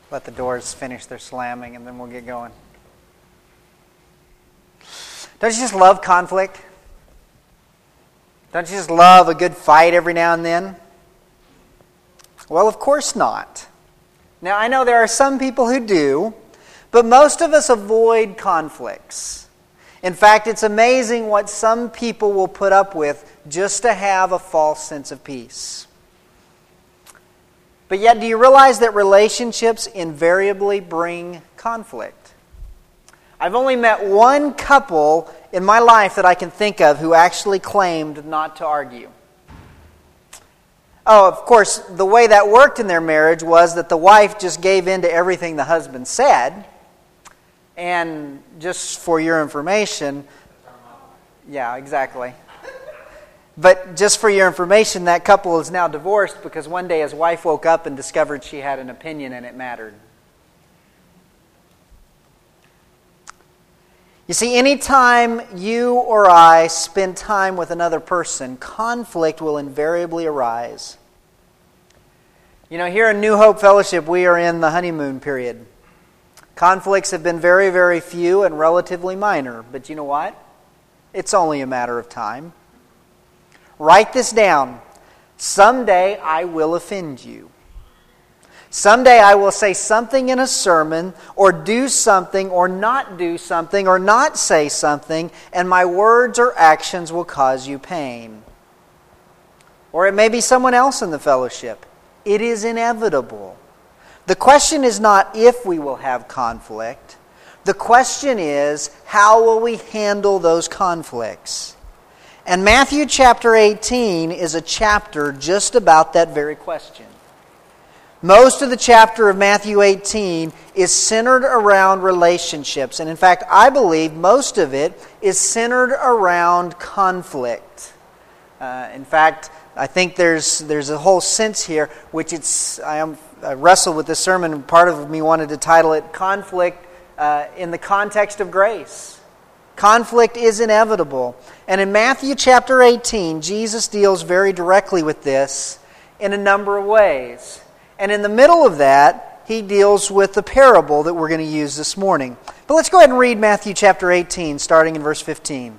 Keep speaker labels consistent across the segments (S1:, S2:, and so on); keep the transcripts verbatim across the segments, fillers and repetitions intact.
S1: Let the doors finish their slamming and then we'll get going. Don't you just love conflict? Don't you just love a good fight every now and then? Well, of course not. Now, I know there are some people who do, but most of us avoid conflicts. In fact, it's amazing what some people will put up with just to have a false sense of peace. But yet, do you realize that relationships invariably bring conflict? I've only met one couple in my life that I can think of who actually claimed not to argue. Oh, of course, the way that worked in their marriage was that the wife just gave in to everything the husband said. And just for your information, yeah, exactly. But just for your information, that couple is now divorced because one day his wife woke up and discovered she had an opinion and it mattered. You see, anytime you or I spend time with another person, conflict will invariably arise. You know, here in New Hope Fellowship, we are in the honeymoon period. Conflicts have been very, very few and relatively minor. But you know what? It's only a matter of time. Write this down. Someday I will offend you. Someday I will say something in a sermon, or do something, or not do something, or not say something, and my words or actions will cause you pain. Or it may be someone else in the fellowship. It is inevitable. The question is not if we will have conflict. The question is, how will we handle those conflicts? And Matthew chapter eighteen is a chapter just about that very question. Most of the chapter of Matthew eighteen is centered around relationships. And in fact, I believe most of it is centered around conflict. Uh, in fact, I think there's there's a whole sense here, which it's I, am, I wrestled with this sermon, and part of me wanted to title it Conflict uh, in the Context of Grace. Conflict is inevitable. And in Matthew chapter eighteen, Jesus deals very directly with this in a number of ways. And in the middle of that, he deals with the parable that we're going to use this morning. But let's go ahead and read Matthew chapter eighteen, starting in verse fifteen.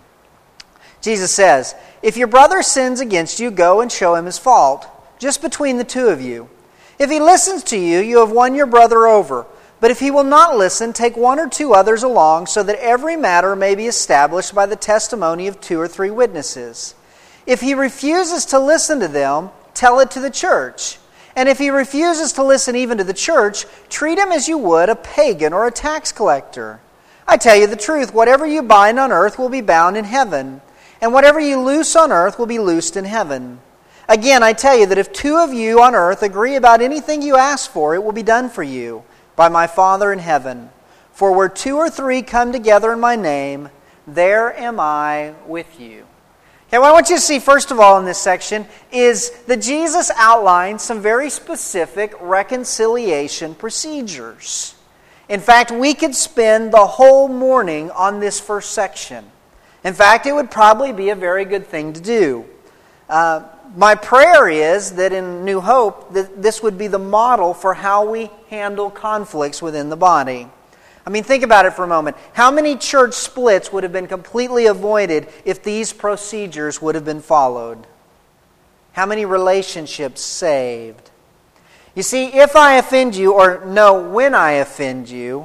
S1: Jesus says, "If your brother sins against you, go and show him his fault, just between the two of you. If he listens to you, you have won your brother over. But if he will not listen, take one or two others along, so that every matter may be established by the testimony of two or three witnesses. If he refuses to listen to them, tell it to the church. And if he refuses to listen even to the church, treat him as you would a pagan or a tax collector. I tell you the truth, whatever you bind on earth will be bound in heaven, and whatever you loose on earth will be loosed in heaven. Again, I tell you that if two of you on earth agree about anything you ask for, it will be done for you by my Father in heaven. For where two or three come together in my name, there am I with you." Okay, what I want you to see, first of all, in this section is that Jesus outlines some very specific reconciliation procedures. In fact, we could spend the whole morning on this first section. In fact, it would probably be a very good thing to do. Uh, my prayer is that in New Hope, that this would be the model for how we handle conflicts within the body. I mean, think about it for a moment. How many church splits would have been completely avoided if these procedures would have been followed? How many relationships saved? You see, if I offend you, or no, when I offend you,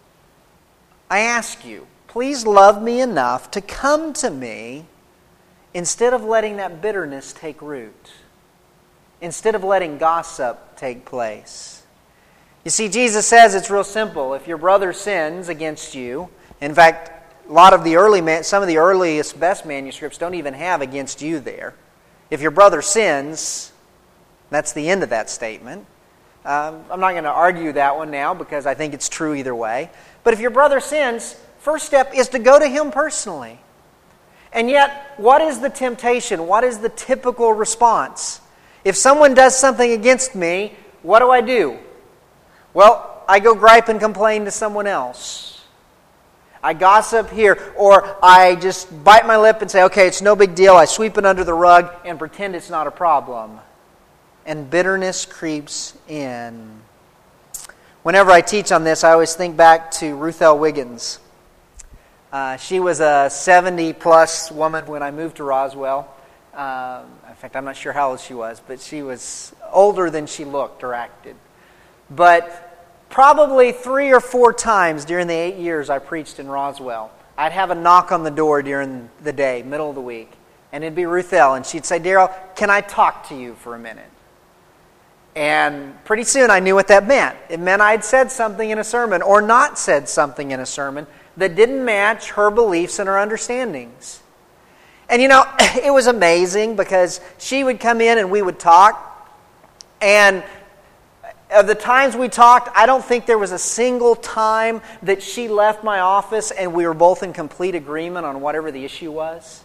S1: I ask you, please love me enough to come to me instead of letting that bitterness take root, instead of letting gossip take place. You see, Jesus says it's real simple. If your brother sins against you, in fact, a lot of the early, some of the earliest best manuscripts don't even have against you there. If your brother sins, that's the end of that statement. Um, I'm not going to argue that one now because I think it's true either way. But if your brother sins, first step is to go to him personally. And yet, what is the temptation? What is the typical response? If someone does something against me, what do I do? Well, I go gripe and complain to someone else. I gossip here, or I just bite my lip and say, okay, it's no big deal. I sweep it under the rug and pretend it's not a problem. And bitterness creeps in. Whenever I teach on this, I always think back to Ruth L. Wiggins. Uh, she was a seventy-plus woman when I moved to Roswell. Um, in fact, I'm not sure how old she was, but she was older than she looked or acted. But probably three or four times during the eight years I preached in Roswell, I'd have a knock on the door during the day, middle of the week, and it'd be Ruth L., and she'd say, "Daryl, can I talk to you for a minute?" And pretty soon I knew what that meant. It meant I'd said something in a sermon or not said something in a sermon that didn't match her beliefs and her understandings. And you know, it was amazing because she would come in and we would talk. And of the times we talked, I don't think there was a single time that she left my office and we were both in complete agreement on whatever the issue was.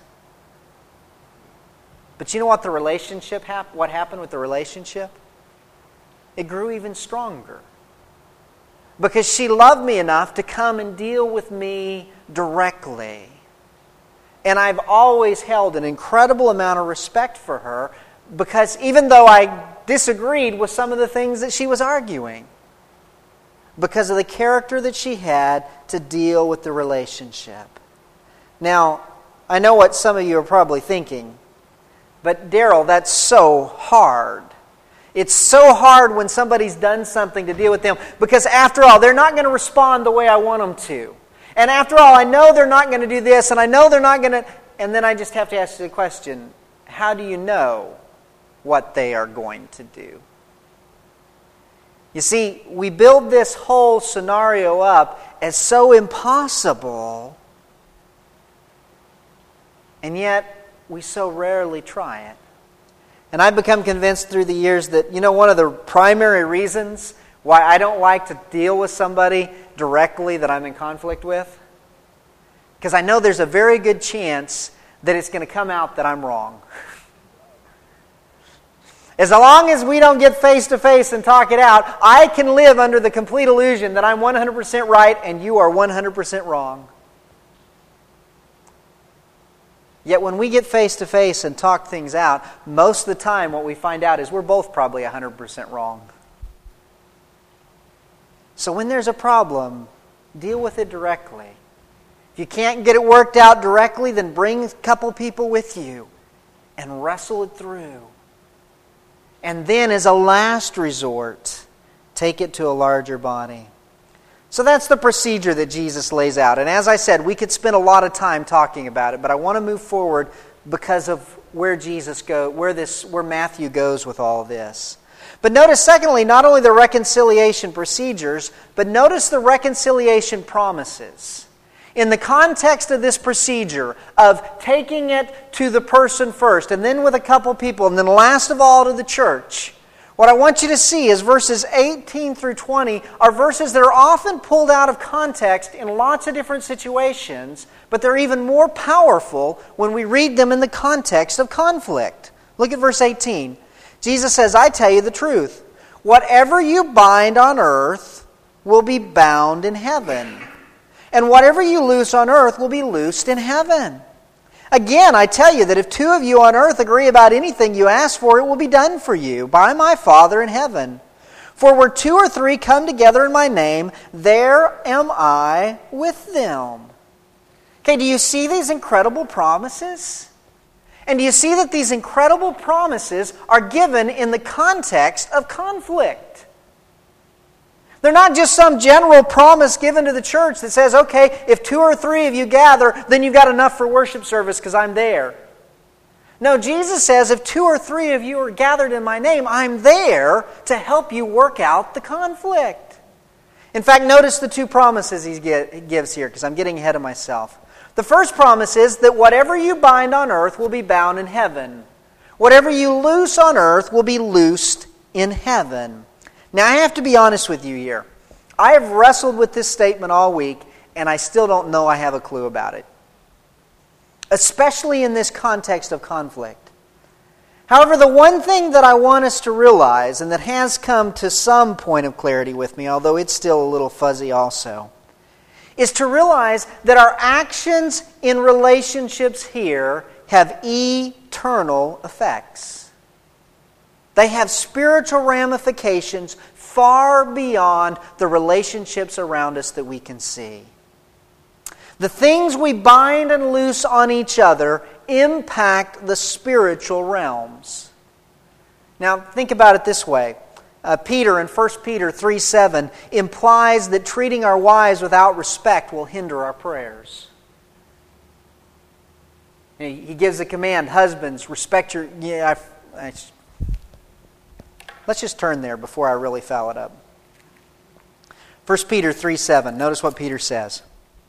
S1: But you know what the relationship hap- what happened with the relationship? It grew even stronger. Because she loved me enough to come and deal with me directly. And I've always held an incredible amount of respect for her because even though I disagreed with some of the things that she was arguing, because of the character that she had to deal with the relationship. Now, I know what some of you are probably thinking, but Daryl, that's so hard. It's so hard when somebody's done something to deal with them because after all, they're not going to respond the way I want them to. And after all, I know they're not going to do this, and I know they're not going to... And then I just have to ask you the question, how do you know what they are going to do? You see, we build this whole scenario up as so impossible, and yet we so rarely try it. And I've become convinced through the years that, you know, one of the primary reasons why I don't like to deal with somebody directly that I'm in conflict with, because I know there's a very good chance that it's going to come out that I'm wrong. As long as we don't get face to face and talk it out, I can live under the complete illusion that I'm one hundred percent right and you are one hundred percent wrong. Yet when we get face to face and talk things out, most of the time what we find out is we're both probably one hundred percent wrong. So when there's a problem, deal with it directly. If you can't get it worked out directly, then bring a couple people with you and wrestle it through. And then as a last resort, take it to a larger body. So that's the procedure that Jesus lays out. And as I said, we could spend a lot of time talking about it, but I want to move forward because of where Jesus go, where this, where Matthew goes with all of this. But notice, secondly, not only the reconciliation procedures, but notice the reconciliation promises. In the context of this procedure of taking it to the person first, and then with a couple people, and then last of all to the church, what I want you to see is verses eighteen through twenty are verses that are often pulled out of context in lots of different situations, but they're even more powerful when we read them in the context of conflict. Look at verse eighteen. Jesus says, "I tell you the truth. Whatever you bind on earth will be bound in heaven. And whatever you loose on earth will be loosed in heaven. Again, I tell you that if two of you on earth agree about anything you ask for, it will be done for you by my Father in heaven. For where two or three come together in my name, there am I with them." Okay, do you see these incredible promises? And do you see that these incredible promises are given in the context of conflict? They're not just some general promise given to the church that says, okay, if two or three of you gather, then you've got enough for worship service because I'm there. No, Jesus says, if two or three of you are gathered in my name, I'm there to help you work out the conflict. In fact, notice the two promises he gives here, because I'm getting ahead of myself. The first promise is that whatever you bind on earth will be bound in heaven. Whatever you loose on earth will be loosed in heaven. Now, I have to be honest with you here. I have wrestled with this statement all week, and I still don't know I have a clue about it. Especially in this context of conflict. However, the one thing that I want us to realize, and that has come to some point of clarity with me, although it's still a little fuzzy also, is to realize that our actions in relationships here have eternal effects. They have spiritual ramifications far beyond the relationships around us that we can see. The things we bind and loose on each other impact the spiritual realms. Now, think about it this way. Uh, Peter in First Peter three seven implies that treating our wives without respect will hinder our prayers. He, he gives a command, husbands, respect your... Yeah, I, I, let's just turn there before I really foul it up. First Peter three seven. Notice what Peter says.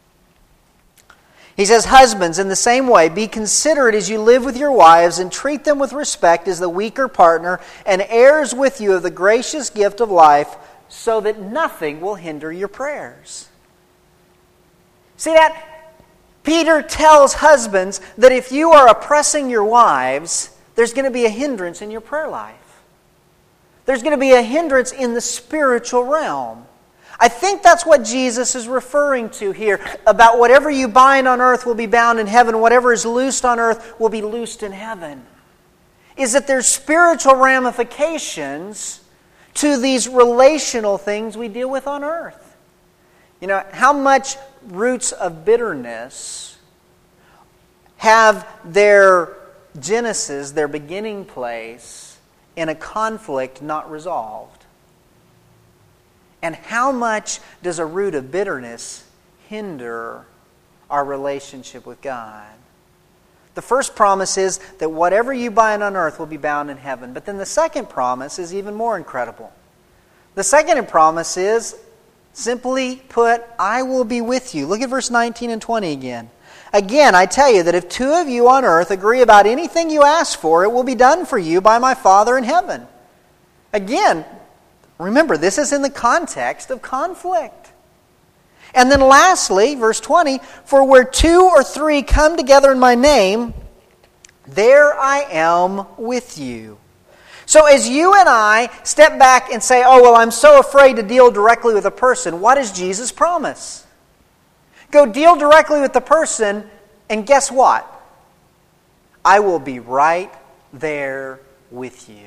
S1: He says, husbands, in the same way, be considerate as you live with your wives and treat them with respect as the weaker partner and heirs with you of the gracious gift of life, so that nothing will hinder your prayers. See that? Peter tells husbands that if you are oppressing your wives, there's going to be a hindrance in your prayer life. There's going to be a hindrance in the spiritual realm. I think that's what Jesus is referring to here, about whatever you bind on earth will be bound in heaven, whatever is loosed on earth will be loosed in heaven. Is that there's spiritual ramifications to these relational things we deal with on earth. You know, how much roots of bitterness have their genesis, their beginning place, in a conflict not resolved? And how much does a root of bitterness hinder our relationship with God? The first promise is that whatever you bind on earth will be bound in heaven. But then the second promise is even more incredible. The second promise is, simply put, I will be with you. Look at verse nineteen and twenty again. Again, I tell you that if two of you on earth agree about anything you ask for, it will be done for you by my Father in heaven. Again, remember, this is in the context of conflict. And then lastly, verse twenty, for where two or three come together in my name, there I am with you. So as you and I step back and say, oh, well, I'm so afraid to deal directly with a person, what does Jesus promise? Go deal directly with the person, and guess what? I will be right there with you.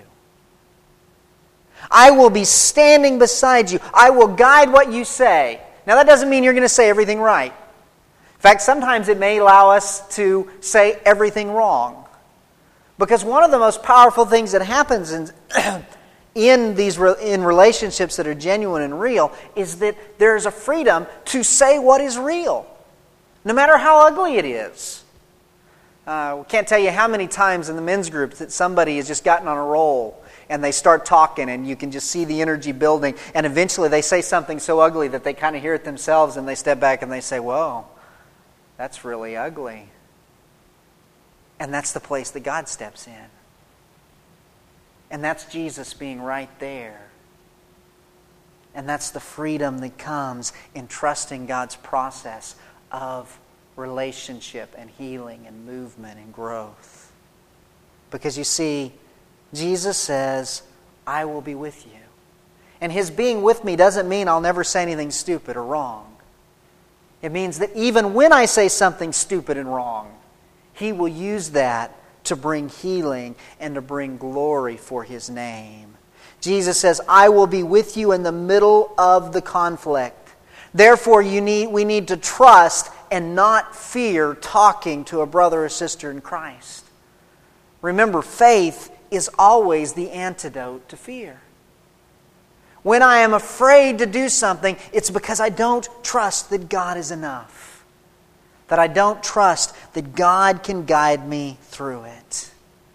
S1: I will be standing beside you. I will guide what you say. Now that doesn't mean you're going to say everything right. In fact, sometimes it may allow us to say everything wrong. Because one of the most powerful things that happens in, in these in relationships that are genuine and real is that there is a freedom to say what is real, no matter how ugly it is. Uh, we can't tell you how many times in the men's group that somebody has just gotten on a roll and they start talking and you can just see the energy building, and eventually they say something so ugly that they kind of hear it themselves and they step back and they say, whoa, that's really ugly. And that's the place that God steps in. And that's Jesus being right there. And that's the freedom that comes in trusting God's process of relationship and healing and movement and growth. Because you see, Jesus says, I will be with you. And His being with me doesn't mean I'll never say anything stupid or wrong. It means that even when I say something stupid and wrong, He will use that to bring healing and to bring glory for His name. Jesus says, I will be with you in the middle of the conflict. Therefore, you need, we need to trust and not fear talking to a brother or sister in Christ. Remember, faith is always the antidote to fear. When I am afraid to do something, it's because I don't trust that God is enough. That I don't trust that God can guide me through it.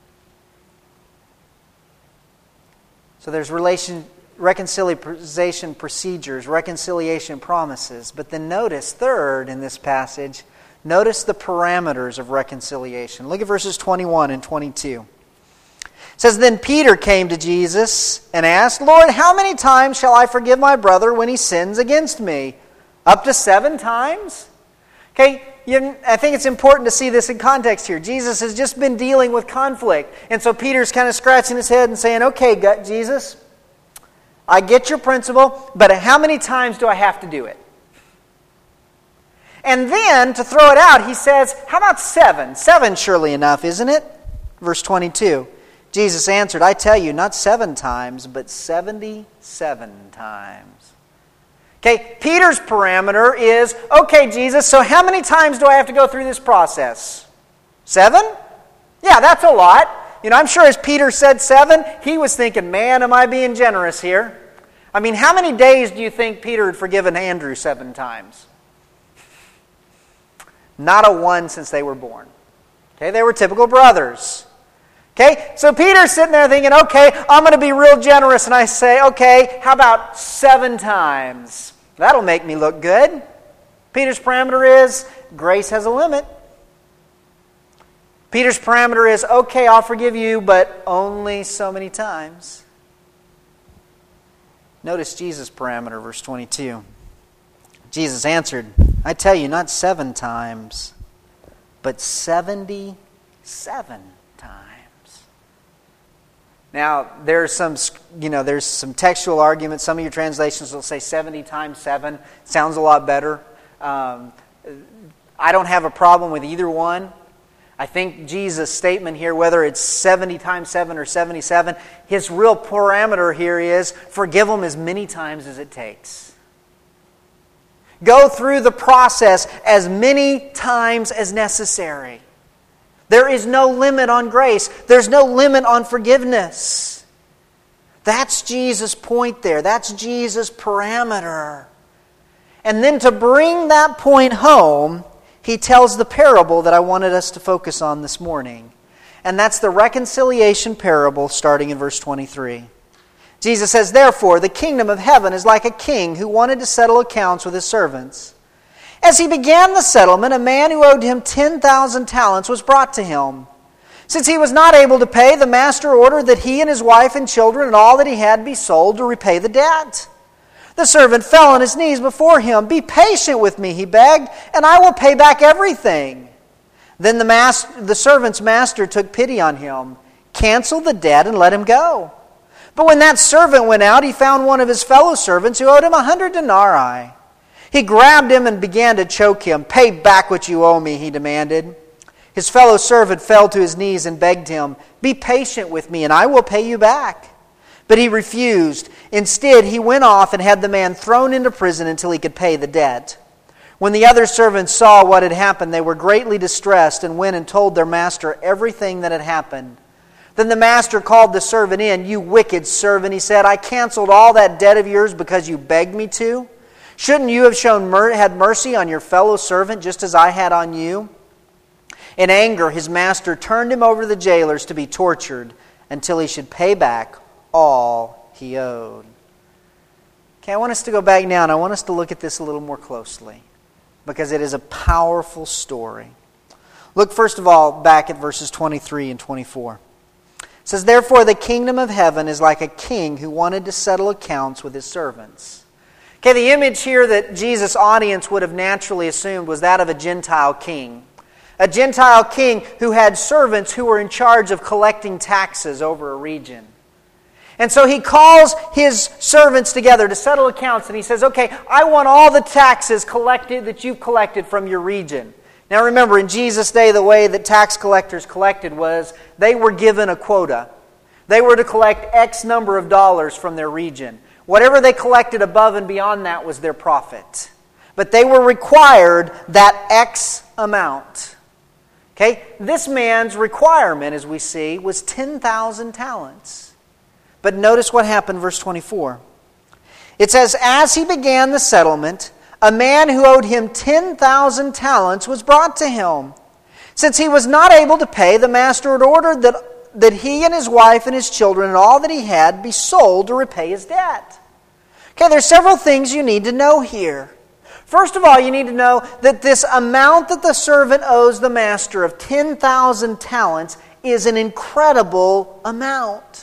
S1: So there's relation, reconciliation procedures, reconciliation promises. But then notice, third in this passage, notice the parameters of reconciliation. Look at verses twenty-one and twenty-two. It says, then Peter came to Jesus and asked, Lord, how many times shall I forgive my brother when he sins against me? Up to seven times? Okay, you, I think it's important to see this in context here. Jesus has just been dealing with conflict. And so Peter's kind of scratching his head and saying, okay, God, Jesus, I get your principle, but how many times do I have to do it? And then, to throw it out, he says, how about seven? Seven, surely enough, isn't it? Verse twenty-two. Jesus answered, I tell you, not seven times, but seventy-seven times. Okay, Peter's parameter is, okay, Jesus, so how many times do I have to go through this process? Seven? Yeah, that's a lot. You know, I'm sure as Peter said seven, he was thinking, man, am I being generous here? I mean, how many days do you think Peter had forgiven Andrew seven times? Not a one since they were born. Okay, they were typical brothers. Okay, so Peter's sitting there thinking, okay, I'm going to be real generous. And I say, okay, how about seven times? That'll make me look good. Peter's parameter is, grace has a limit. Peter's parameter is, okay, I'll forgive you, but only so many times. Notice Jesus' parameter, verse twenty-two. Jesus answered, I tell you, not seven times, but seventy-seven times. Now, there's some, you know, there's some textual arguments. Some of your translations will say seventy times seven. Sounds a lot better. Um, I don't have a problem with either one. I think Jesus' statement here, whether it's seventy times seven or seventy-seven, his real parameter here is forgive them as many times as it takes. Go through the process as many times as necessary. There is no limit on grace. There's no limit on forgiveness. That's Jesus' point there. That's Jesus' parameter. And then to bring that point home, he tells the parable that I wanted us to focus on this morning. And that's the reconciliation parable starting in verse twenty-three. Jesus says, therefore, the kingdom of heaven is like a king who wanted to settle accounts with his servants. As he began the settlement, a man who owed him ten thousand talents was brought to him. Since he was not able to pay, the master ordered that he and his wife and children and all that he had be sold to repay the debt. The servant fell on his knees before him. Be patient with me, he begged, and I will pay back everything. Then the, master, the servant's master took pity on him, canceled the debt, and let him go. But when that servant went out, he found one of his fellow servants who owed him a hundred denarii. He grabbed him and began to choke him. Pay back what you owe me, he demanded. His fellow servant fell to his knees and begged him, be patient with me, and I will pay you back. But he refused. Instead, he went off and had the man thrown into prison until he could pay the debt. When the other servants saw what had happened, they were greatly distressed and went and told their master everything that had happened. Then the master called the servant in. You wicked servant, he said, I canceled all that debt of yours because you begged me to. Shouldn't you have shown mer- had mercy on your fellow servant just as I had on you? In anger, his master turned him over to the jailers to be tortured until he should pay back all he owed. Okay, I want us to go back now and I want us to look at this a little more closely because it is a powerful story. Look first of all back at verses twenty-three and twenty-four. It says, therefore the kingdom of heaven is like a king who wanted to settle accounts with his servants. Okay, the image here that Jesus' audience would have naturally assumed was that of a Gentile king. A Gentile king who had servants who were in charge of collecting taxes over a region. And so he calls his servants together to settle accounts and he says, okay, I want all the taxes collected that you've collected from your region. Now remember, in Jesus' day, the way that tax collectors collected was they were given a quota. They were to collect X number of dollars from their region. Whatever they collected above and beyond that was their profit. But they were required that X amount. Okay? This man's requirement, as we see, was ten thousand talents. But notice what happened, verse twenty-four. It says, as he began the settlement, a man who owed him ten thousand talents was brought to him. Since he was not able to pay, the master had ordered that, that he and his wife and his children and all that he had be sold to repay his debt. Okay, there's several things you need to know here. First of all, you need to know that this amount that the servant owes the master of ten thousand talents is an incredible amount.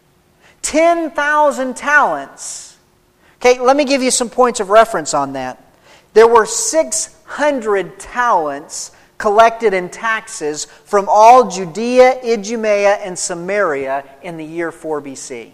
S1: ten thousand talents. Okay, let me give you some points of reference on that. There were six hundred talents collected in taxes from all Judea, Idumea, and Samaria in the year four B C.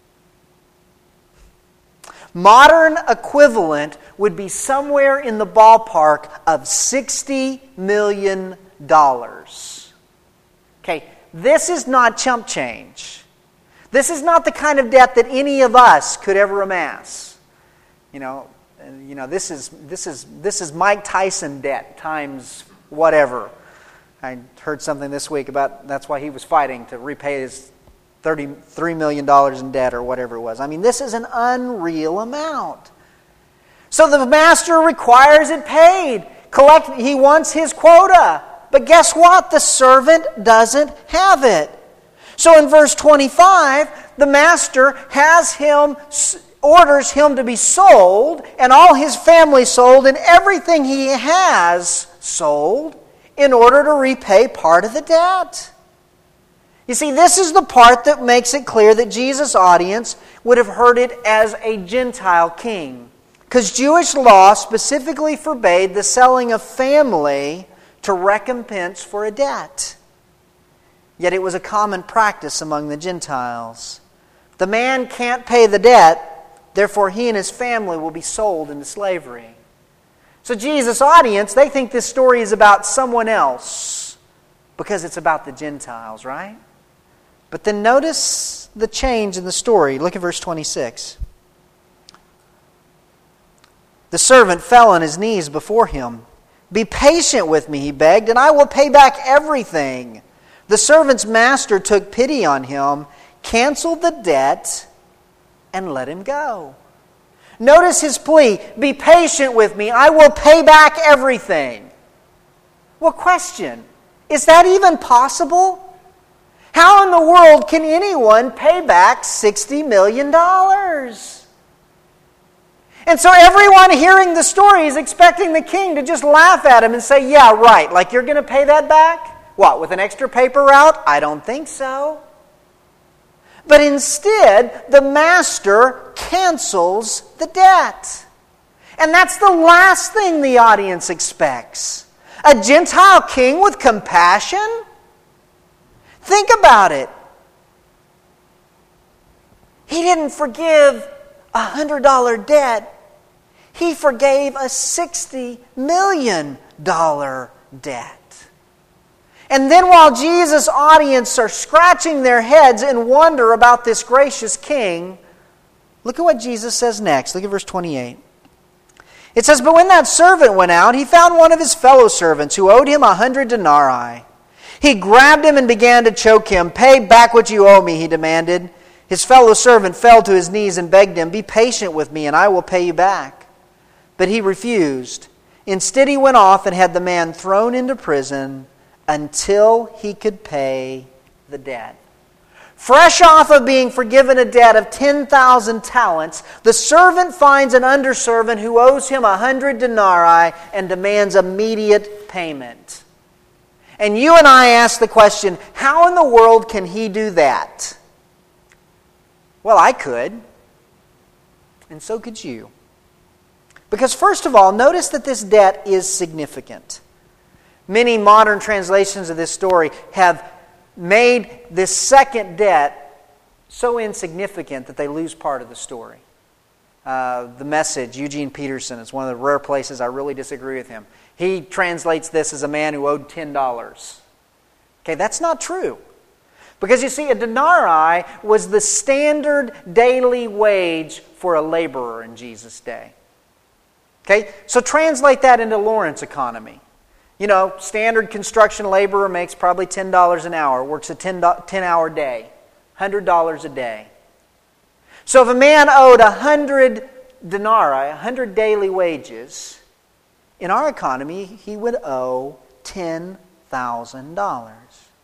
S1: Modern equivalent would be somewhere in the ballpark of sixty million dollars. Okay, this is not chump change. This is not the kind of debt that any of us could ever amass. You know, you know, this is this is this is Mike Tyson debt times whatever. I heard something this week about that's why he was fighting to repay his thirty-three million dollars in debt or whatever it was. I mean, this is an unreal amount. So the master requires it paid. Collect. He wants his quota. But guess what? The servant doesn't have it. So in verse twenty-five, the master has him, orders him to be sold, and all his family sold, and everything he has sold, in order to repay part of the debt. You see, this is the part that makes it clear that Jesus' audience would have heard it as a Gentile king. Because Jewish law specifically forbade the selling of family to recompense for a debt. Yet it was a common practice among the Gentiles. The man can't pay the debt, therefore he and his family will be sold into slavery. So Jesus' audience, they think this story is about someone else because it's about the Gentiles, right? But then notice the change in the story. Look at verse twenty-six. The servant fell on his knees before him. "Be patient with me," he begged, "and I will pay back everything." The servant's master took pity on him, canceled the debt, and let him go. Notice his plea, "Be patient with me, I will pay back everything." Well, question, is that even possible? How in the world can anyone pay back sixty million dollars? And so everyone hearing the story is expecting the king to just laugh at him and say, "Yeah, right, like you're going to pay that back? What, with an extra paper route? I don't think so." But instead, the master cancels the debt. And that's the last thing the audience expects. A Gentile king with compassion? Think about it. He didn't forgive a one hundred dollars debt. He forgave a sixty million dollars debt. And then while Jesus' audience are scratching their heads in wonder about this gracious king, look at what Jesus says next. Look at verse twenty-eight. It says, "But when that servant went out, he found one of his fellow servants who owed him a hundred denarii. He grabbed him and began to choke him. 'Pay back what you owe me,' he demanded. His fellow servant fell to his knees and begged him, 'Be patient with me and I will pay you back.' But he refused. Instead, he went off and had the man thrown into prison until he could pay the debt." Fresh off of being forgiven a debt of ten thousand talents, the servant finds an underservant who owes him a hundred denarii and demands immediate payment. And you and I ask the question, how in the world can he do that? Well, I could. And so could you. Because first of all, notice that this debt is significant. Many modern translations of this story have made this second debt so insignificant that they lose part of the story. Uh, the Message, Eugene Peterson, is one of the rare places I really disagree with him. He translates this as a man who owed ten dollars. Okay, that's not true. Because you see, a denarii was the standard daily wage for a laborer in Jesus' day. Okay, so translate that into Lawrence economy. You know, standard construction laborer makes probably ten dollars an hour, works a ten-hour day, one hundred dollars a day. So if a man owed one hundred denarii, one hundred daily wages, in our economy, he would owe ten thousand dollars.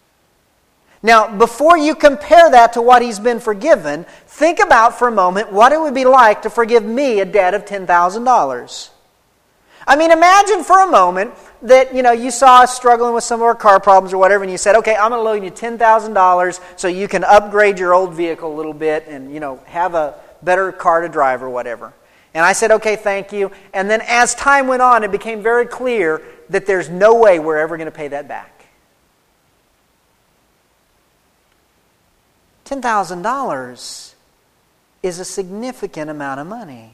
S1: Now, before you compare that to what he's been forgiven, think about for a moment what it would be like to forgive me a debt of ten thousand dollars. I mean, imagine for a moment that, you know, you saw us struggling with some of our car problems or whatever, and you said, "Okay, I'm going to loan you ten thousand dollars so you can upgrade your old vehicle a little bit and, you know, have a better car to drive or whatever." And I said, "Okay, thank you." And then as time went on, it became very clear that there's no way we're ever going to pay that back. ten thousand dollars is a significant amount of money.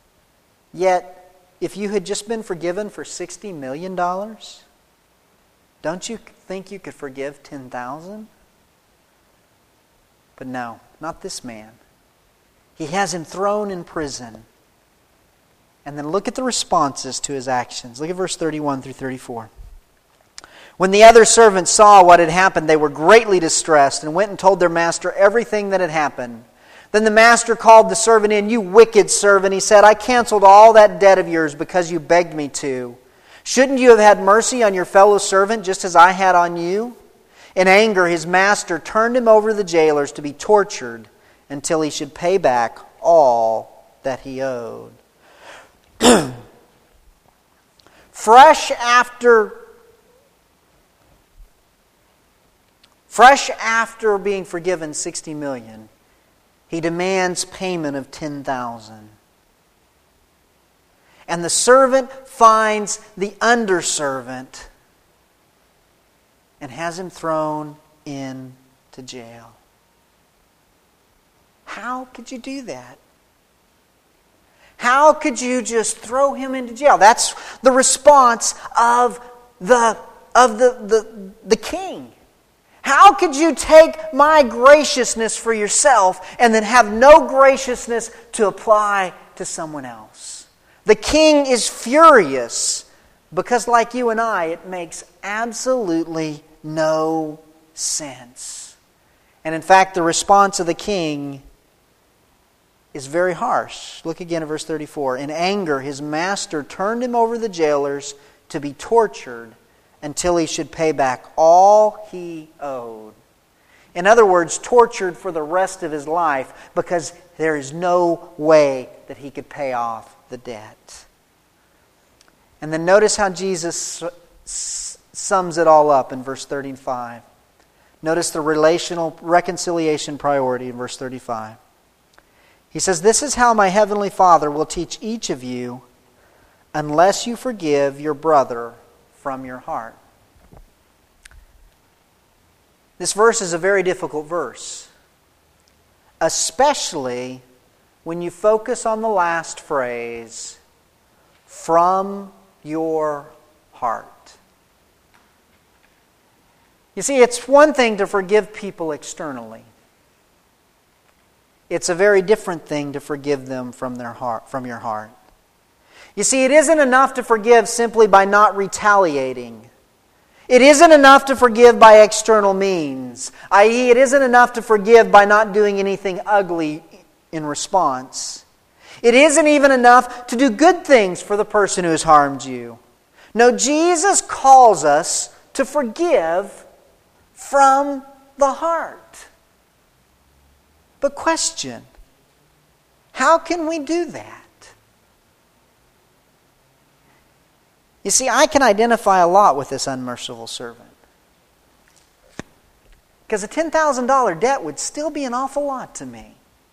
S1: Yet, if you had just been forgiven for sixty million dollars, Don't you think you could forgive ten thousand? But no, not this man. He has him thrown in prison. And then look at the responses to his actions. Look at verse thirty-one through thirty-four. When the other servants saw what had happened, they were greatly distressed and went and told their master everything that had happened. Then the master called the servant in. "You wicked servant," he said, "I canceled all that debt of yours because you begged me to. Shouldn't you have had mercy on your fellow servant just as I had on you?" In anger, his master turned him over to the jailers to be tortured until he should pay back all that he owed. Fresh after Fresh after being forgiven sixty million, he demands payment of ten thousand. And the servant finds the underservant and has him thrown into jail. How could you do that? How could you just throw him into jail? That's the response of the of the, the, the king. How could you take my graciousness for yourself and then have no graciousness to apply to someone else? The king is furious because, like you and I, it makes absolutely no sense. And in fact, the response of the king is very harsh. Look again at verse thirty-four. In anger, his master turned him over to the jailers to be tortured until he should pay back all he owed. In other words, tortured for the rest of his life because there is no way that he could pay off the debt. And then notice how Jesus sums it all up in verse thirty-five. Notice the relational reconciliation priority in verse thirty-five. He says, "This is how my heavenly Father will teach each of you unless you forgive your brother from your heart." This verse is a very difficult verse, especially when you focus on the last phrase, "from your heart." You see, it's one thing to forgive people externally. It's a very different thing to forgive them from their heart, from your heart. You see, it isn't enough to forgive simply by not retaliating. It isn't enough to forgive by external means, that is, it isn't enough to forgive by not doing anything ugly in response. It isn't even enough to do good things for the person who has harmed you. No, Jesus calls us to forgive from the heart. But question, how can we do that? You see, I can identify a lot with this unmerciful servant. Because a ten thousand dollars debt would still be an awful lot to me.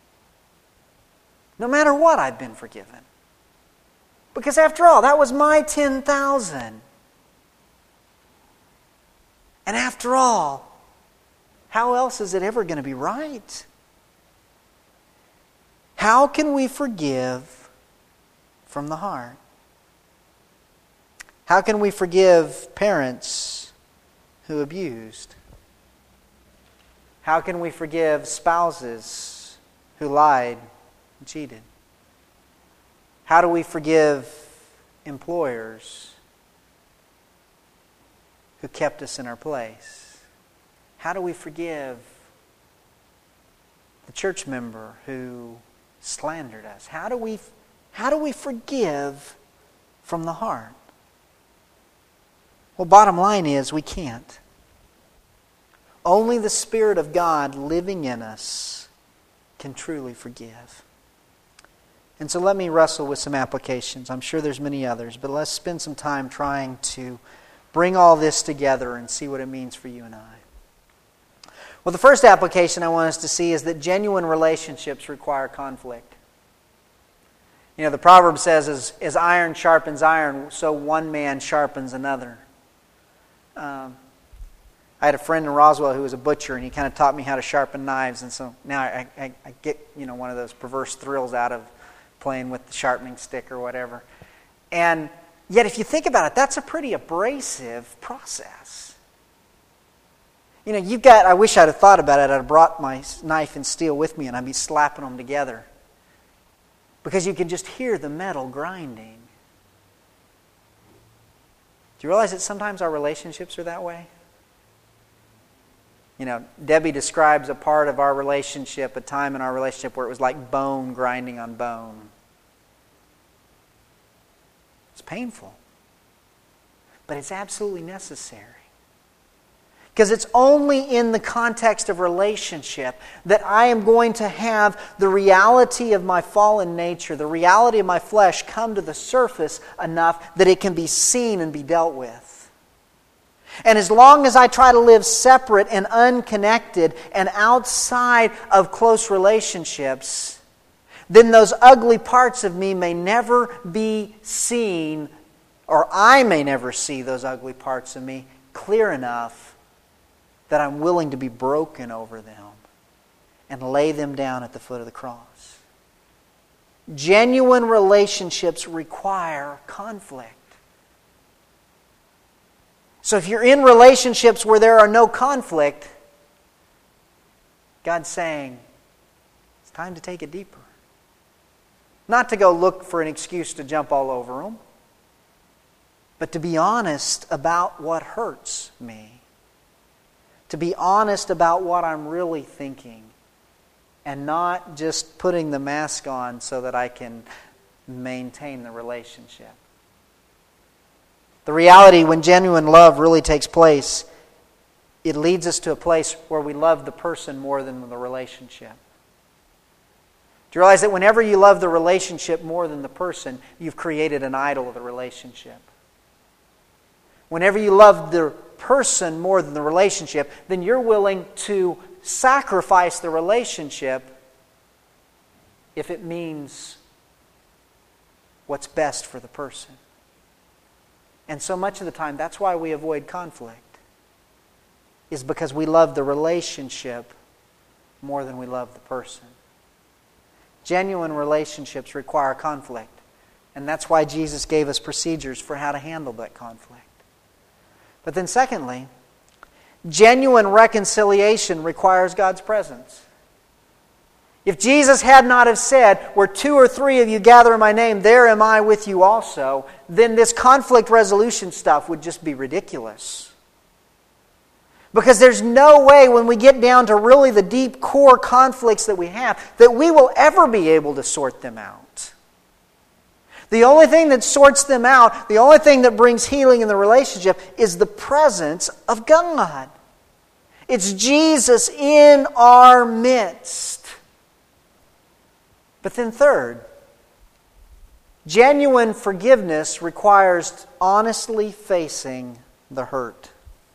S1: No matter what I've been forgiven. Because after all, that was my ten thousand dollars. And after all, how else is it ever going to be right? How can we forgive from the heart? How can we forgive parents who abused? How can we forgive spouses who lied and cheated? How do we forgive employers who kept us in our place? How do we forgive the church member who slandered us? How do we, how do we forgive from the heart? Well, bottom line is we can't. Only the Spirit of God living in us can truly forgive. And so let me wrestle with some applications. I'm sure there's many others, but let's spend some time trying to bring all this together and see what it means for you and I. Well, the first application I want us to see is that genuine relationships require conflict. You know, the proverb says, as, as iron sharpens iron, so one man sharpens another. Um, I had a friend in Roswell who was a butcher, and he kind of taught me how to sharpen knives, and so now I, I, I get, you know, one of those perverse thrills out of playing with the sharpening stick or whatever. And yet, if you think about it, that's a pretty abrasive process. You know, you've got, I wish I'd have thought about it. I'd have brought my knife and steel with me and I'd be slapping them together. Because you can just hear the metal grinding. Do you realize that sometimes our relationships are that way? You know, Debbie describes a part of our relationship, a time in our relationship where it was like bone grinding on bone. It's painful. But it's absolutely necessary. Because it's only in the context of relationship that I am going to have the reality of my fallen nature, the reality of my flesh come to the surface enough that it can be seen and be dealt with. And as long as I try to live separate and unconnected and outside of close relationships, then those ugly parts of me may never be seen, or I may never see those ugly parts of me clear enough that I'm willing to be broken over them and lay them down at the foot of the cross. Genuine relationships require conflict. So if you're in relationships where there are no conflict, God's saying, it's time to take it deeper. Not to go look for an excuse to jump all over them, but to be honest about what hurts me. To be honest about what I'm really thinking and not just putting the mask on so that I can maintain the relationship. The reality, when genuine love really takes place, it leads us to a place where we love the person more than the relationship. Do you realize that whenever you love the relationship more than the person, you've created an idol of the relationship? Whenever you love the person more than the relationship, then you're willing to sacrifice the relationship if it means what's best for the person. And so much of the time, that's why we avoid conflict, is because we love the relationship more than we love the person. Genuine relationships require conflict, and that's why Jesus gave us procedures for how to handle that conflict. But then secondly, genuine reconciliation requires God's presence. If Jesus had not have said, where two or three of you gather in my name, there am I with you also, then this conflict resolution stuff would just be ridiculous. Because there's no way when we get down to really the deep core conflicts that we have, that we will ever be able to sort them out. The only thing that sorts them out, the only thing that brings healing in the relationship is the presence of God. It's Jesus in our midst. But then third, genuine forgiveness requires honestly facing the hurt.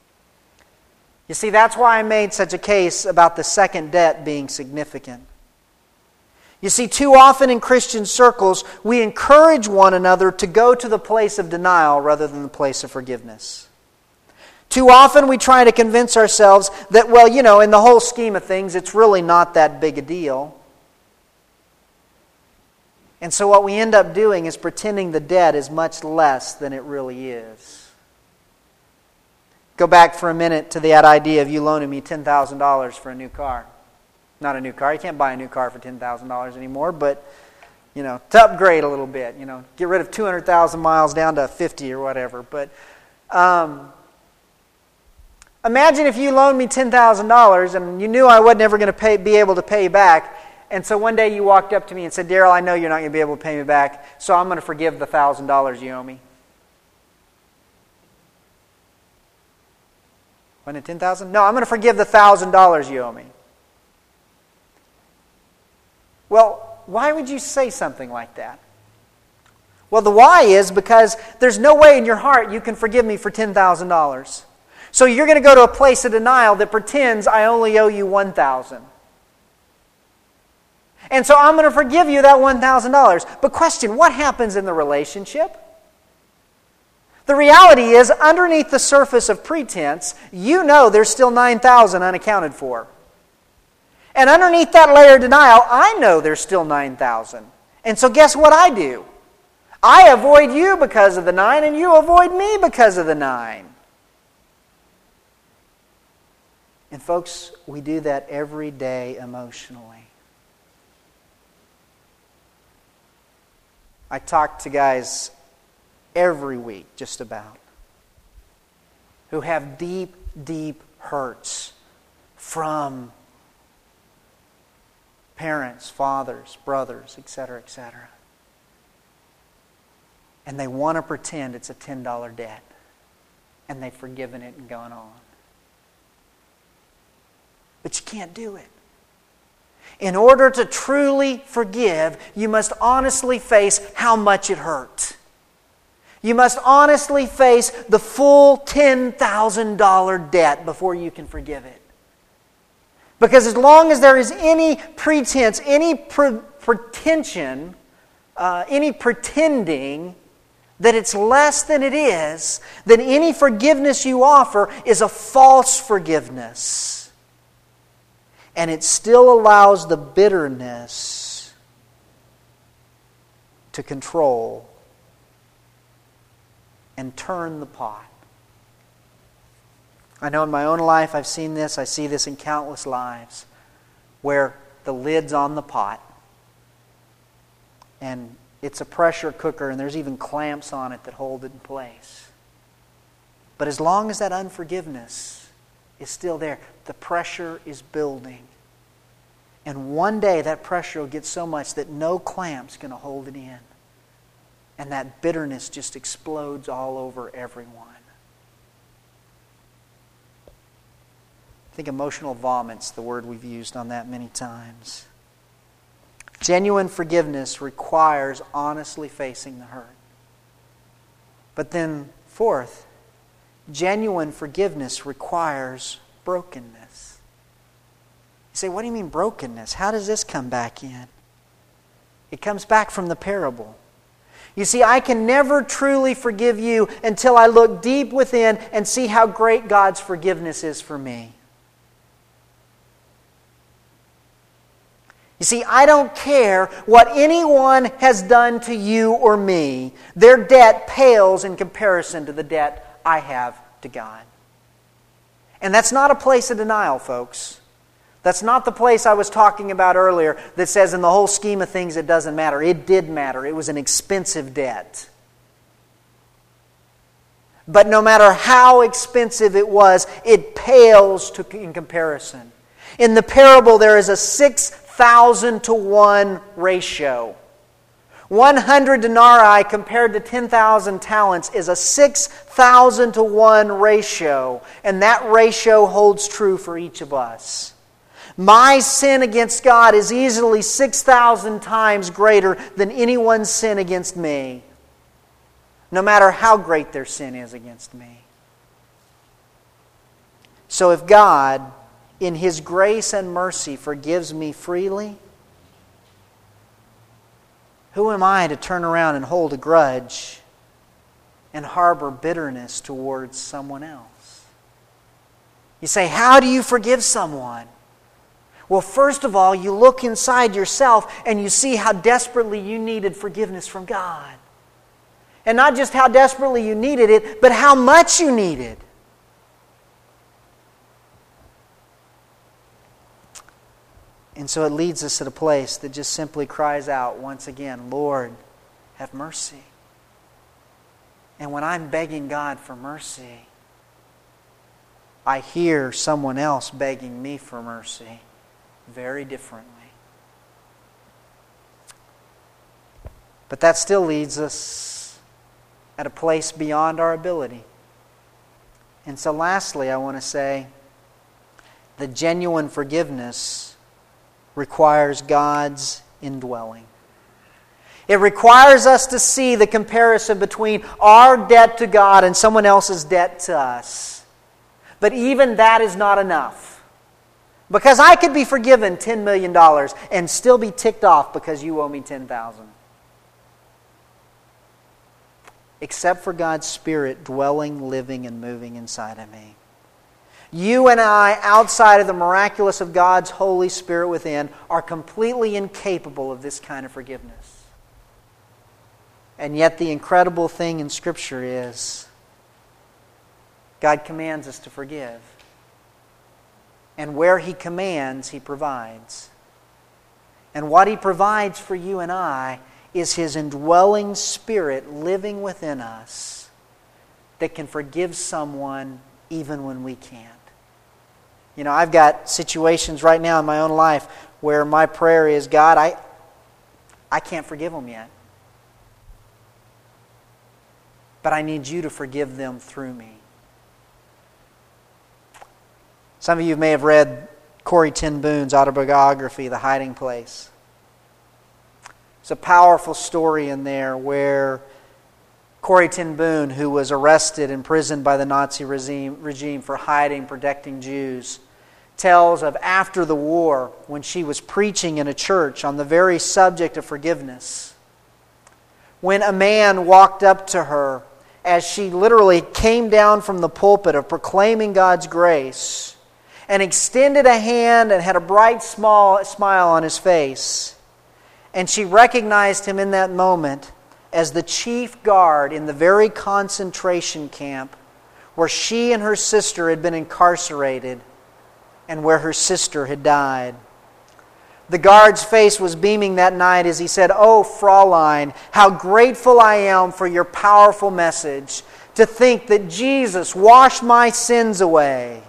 S1: You see, that's why I made such a case about the second debt being significant. You see, too often in Christian circles, we encourage one another to go to the place of denial rather than the place of forgiveness. Too often we try to convince ourselves that, well, you know, in the whole scheme of things, it's really not that big a deal. And so what we end up doing is pretending the debt is much less than it really is. Go back for a minute to that idea of you loaning me ten thousand dollars for a new car. Not a new car. You can't buy a new car for ten thousand dollars anymore, but, you know, to upgrade a little bit, you know, get rid of two hundred thousand miles down to fifty or whatever. But um, imagine if you loaned me ten thousand dollars and you knew I wasn't ever going to pay, be able to pay you back, and so one day you walked up to me and said, Daryl, I know you're not going to be able to pay me back, so I'm going to forgive the one thousand dollars you owe me. Wasn't it ten thousand dollars? No, I'm going to forgive the one thousand dollars you owe me. Well, why would you say something like that? Well, the why is because there's no way in your heart you can forgive me for ten thousand dollars. So you're going to go to a place of denial that pretends I only owe you one thousand dollars. And so I'm going to forgive you that one thousand dollars. But question, what happens in the relationship? The reality is, underneath the surface of pretense, you know there's still nine thousand dollars unaccounted for. And underneath that layer of denial, I know there's still nine thousand dollars. And so guess what I do? I avoid you because of the nine, and you avoid me because of the nine. And folks, we do that every day emotionally. I talk to guys every week, just about, who have deep, deep hurts from parents, fathers, brothers, et cetera, et cetera. And they want to pretend it's a ten dollar debt. And they've forgiven it and gone on. But you can't do it. In order to truly forgive, you must honestly face how much it hurt. You must honestly face the full ten thousand dollar debt before you can forgive it. Because as long as there is any pretense, any pre- pretension, uh, any pretending that it's less than it is, then any forgiveness you offer is a false forgiveness. And it still allows the bitterness to control and turn the pot. I know in my own life I've seen this. I see this in countless lives where the lid's on the pot and it's a pressure cooker and there's even clamps on it that hold it in place. But as long as that unforgiveness is still there, the pressure is building. And one day that pressure will get so much that no clamp's going to hold it in. And that bitterness just explodes all over everyone. I think emotional vomit's the word we've used on that many times. Genuine forgiveness requires honestly facing the hurt. But then, fourth, genuine forgiveness requires brokenness. You say, what do you mean brokenness? How does this come back in? It comes back from the parable. You see, I can never truly forgive you until I look deep within and see how great God's forgiveness is for me. You see, I don't care what anyone has done to you or me. Their debt pales in comparison to the debt I have to God. And that's not a place of denial, folks. That's not the place I was talking about earlier that says in the whole scheme of things it doesn't matter. It did matter. It was an expensive debt. But no matter how expensive it was, it pales to, in comparison. In the parable, there is a six thousand to one ratio. one hundred denarii compared to ten thousand talents is a six thousand to one ratio. And that ratio holds true for each of us. My sin against God is easily six thousand times greater than anyone's sin against me, no matter how great their sin is against me. So if God, in His grace and mercy, forgives me freely, who am I to turn around and hold a grudge and harbor bitterness towards someone else? You say, how do you forgive someone? Well, first of all, you look inside yourself and you see how desperately you needed forgiveness from God. And not just how desperately you needed it, but how much you needed. And so it leads us to a place that just simply cries out once again, Lord, have mercy. And when I'm begging God for mercy, I hear someone else begging me for mercy very differently. But that still leads us at a place beyond our ability. And so lastly, I want to say the genuine forgiveness requires God's indwelling. It requires us to see the comparison between our debt to God and someone else's debt to us. But even that is not enough. Because I could be forgiven ten million dollars and still be ticked off because you owe me ten thousand dollars. Except for God's Spirit dwelling, living, and moving inside of me. You and I, outside of the miraculous of God's Holy Spirit within, are completely incapable of this kind of forgiveness. And yet the incredible thing in Scripture is God commands us to forgive. And where He commands, He provides. And what He provides for you and I is His indwelling Spirit living within us that can forgive someone even when we can't. You know, I've got situations right now in my own life where my prayer is, God, I, I can't forgive them yet. But I need You to forgive them through me. Some of you may have read Corrie ten Boom's autobiography, The Hiding Place. It's a powerful story in there where Corrie ten Boom, who was arrested, imprisoned by the Nazi regime, regime for hiding, protecting Jews, tells of after the war when she was preaching in a church on the very subject of forgiveness. When a man walked up to her as she literally came down from the pulpit of proclaiming God's grace and extended a hand and had a bright small smile on his face. And she recognized him in that moment as the chief guard in the very concentration camp where she and her sister had been incarcerated and where her sister had died. The guard's face was beaming that night as he said, "Oh, Fraulein, how grateful I am for your powerful message. To think that Jesus washed my sins away."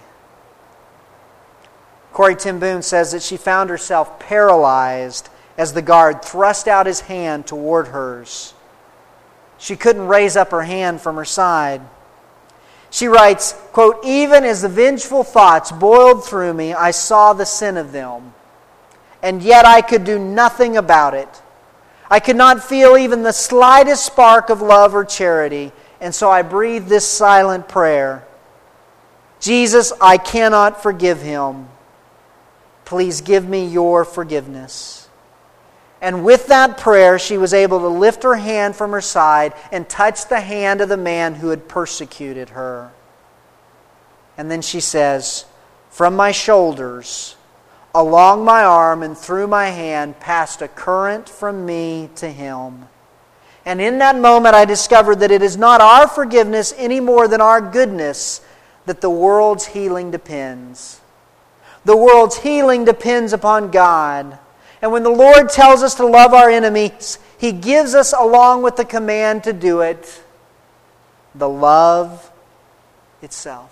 S1: Corrie ten Boom says that she found herself paralyzed as the guard thrust out his hand toward hers. She couldn't raise up her hand from her side. She writes, quote, "Even as the vengeful thoughts boiled through me, I saw the sin of them. And yet I could do nothing about it. I could not feel even the slightest spark of love or charity, and so I breathed this silent prayer. Jesus, I cannot forgive him. Please give me your forgiveness." And with that prayer, she was able to lift her hand from her side and touch the hand of the man who had persecuted her. And then she says, "From my shoulders, along my arm and through my hand, passed a current from me to him. And in that moment I discovered that it is not our forgiveness any more than our goodness that the world's healing depends. The world's healing depends upon God. And when the Lord tells us to love our enemies, He gives us, along with the command to do it, the love itself.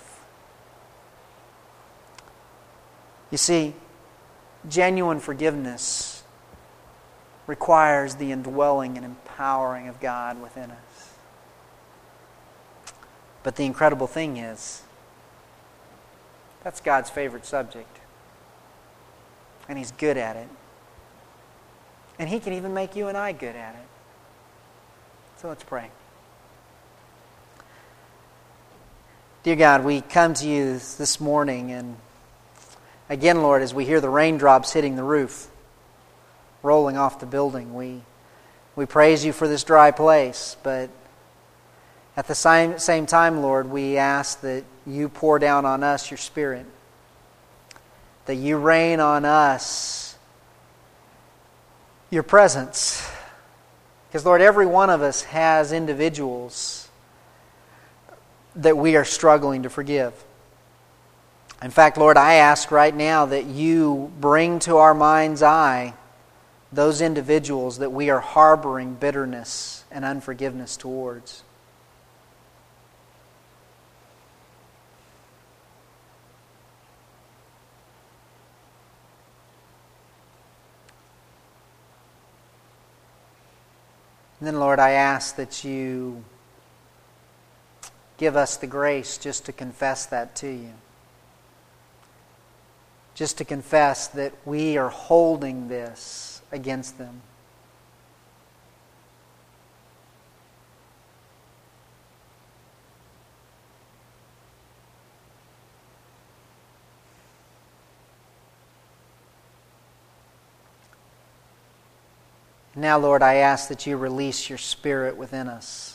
S1: You see, genuine forgiveness requires the indwelling and empowering of God within us. But the incredible thing is, that's God's favorite subject. And He's good at it. And He can even make you and I good at it. So let's pray. Dear God, we come to You this morning, and again, Lord, as we hear the raindrops hitting the roof, rolling off the building, we we praise You for this dry place, but at the same, same time, Lord, we ask that You pour down on us Your Spirit, that You rain on us Your presence. Because, Lord, every one of us has individuals that we are struggling to forgive. In fact, Lord, I ask right now that You bring to our mind's eye those individuals that we are harboring bitterness and unforgiveness towards. And then, Lord, I ask that You give us the grace just to confess that to You. Just to confess that we are holding this against them. Now, Lord, I ask that You release Your Spirit within us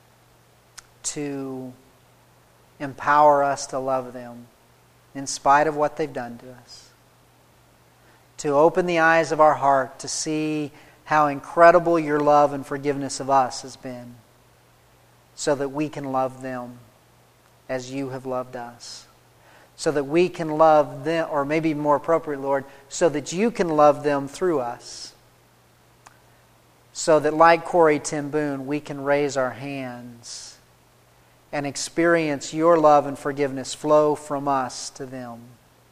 S1: to empower us to love them in spite of what they've done to us. To open the eyes of our heart to see how incredible Your love and forgiveness of us has been, so that we can love them as You have loved us. so that we can love them, or maybe more appropriate, Lord, so that you can love them through us. So that like Corrie ten Boom, we can raise our hands and experience your love and forgiveness flow from us to them.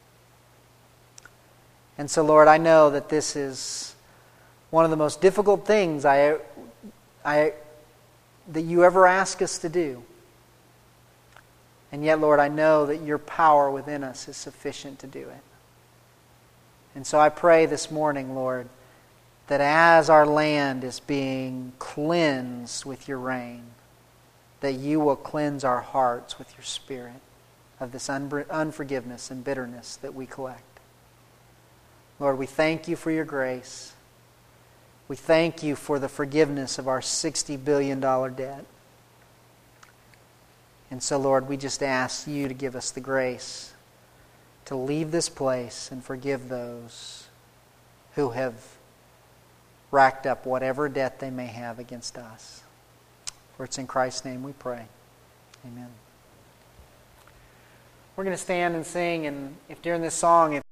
S1: And so, Lord, I know that this is one of the most difficult things I, I, that you ever ask us to do. And yet, Lord, I know that your power within us is sufficient to do it. And so I pray this morning, Lord, that as our land is being cleansed with your rain, that you will cleanse our hearts with your Spirit of this un- unforgiveness and bitterness that we collect. Lord, we thank you for your grace. We thank you for the forgiveness of our sixty billion dollars debt. And so, Lord, we just ask you to give us the grace to leave this place and forgive those who have racked up whatever debt they may have against us. For it's in Christ's name we pray. Amen. We're going to stand and sing, and if during this song, if